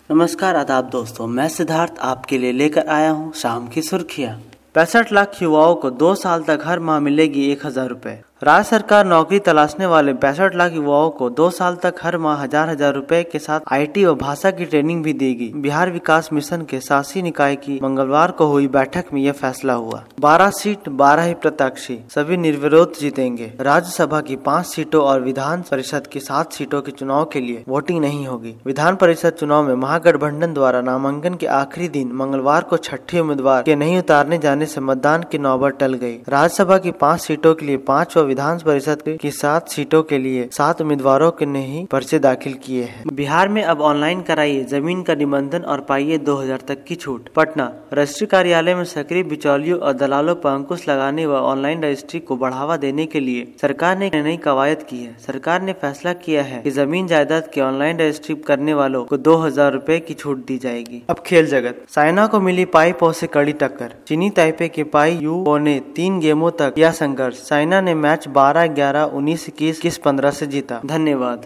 नमस्कार आदाब दोस्तों, मैं सिद्धार्थ आपके लिए लेकर आया हूँ शाम की सुर्खियाँ। 65 लाख युवाओं को 2 साल तक हर माह मिलेगी 1000 रुपए। राज्य सरकार नौकरी तलाशने वाले 65 लाख युवाओं को 2 साल तक हर माह हजार रुपए के साथ आईटी और भाषा की ट्रेनिंग भी देगी। बिहार विकास मिशन के शासी निकाय की मंगलवार को हुई बैठक में यह फैसला हुआ। 12 सीट 12 ही प्रत्याशी, सभी निर्विरोध जीतेंगे। राज्यसभा की 5 सीटों और विधान परिषद की 7 सीटों के चुनाव के लिए वोटिंग नहीं होगी। विधान परिषद चुनाव में महागठबंधन द्वारा नामांकन के आखिरी दिन मंगलवार को छठे उम्मीदवार के नहीं उतारने जाने से मतदान की नौबत टल गई। राज्यसभा की 5 सीटों के लिए 5 व विधान परिषद की 7 सीटों के लिए 7 उम्मीदवारों के ने ही पर्चे दाखिल किए हैं। बिहार में अब ऑनलाइन कराइए जमीन का निबंधन और पाइए 2000 तक की छूट। पटना रजिस्ट्री कार्यालय में सक्रिय बिचौलियों और दलालों पर अंकुश लगाने व ऑनलाइन रजिस्ट्री को बढ़ावा देने के लिए सरकार ने नई कवायद की है। सरकार ने फैसला किया है कि जमीन जायदाद की ऑनलाइन रजिस्ट्री करने वालों को 2000 रुपए की छूट दी जाएगी। अब खेल जगत, साइना को मिली पाई पो से कड़ी टक्कर। चीनी ताइपे के पाई यू ने 3 गेमों तक किया संघर्ष। साइना ने मैच 12-11, 19-21, 21-15 से जीता। धन्यवाद।